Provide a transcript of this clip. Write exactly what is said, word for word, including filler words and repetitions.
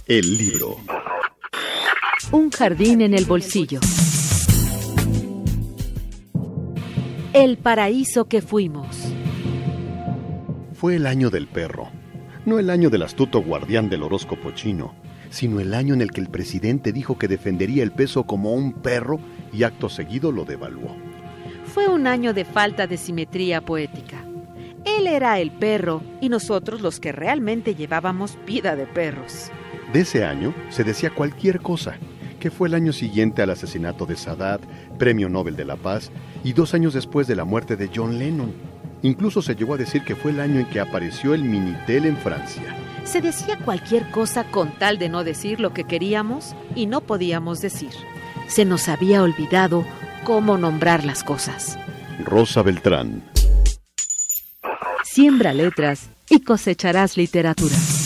El libro. Un jardín en el bolsillo. El paraíso que fuimos. Fue el año del perro. No el año del astuto guardián del horóscopo chino, sino el año en el que el presidente dijo que defendería el peso como un perro y acto seguido lo devaluó. Fue un año de falta de simetría poética. Él era el perro y nosotros los que realmente llevábamos vida de perros. De ese año se decía cualquier cosa, que fue el año siguiente al asesinato de Sadat, Premio Nobel de la Paz, y dos años después de la muerte de John Lennon. Incluso se llegó a decir que fue el año en que apareció el Minitel en Francia. Se decía cualquier cosa con tal de no decir lo que queríamos y no podíamos decir. Se nos había olvidado cómo nombrar las cosas. Rosa Beltrán. Siembra letras y cosecharás literatura.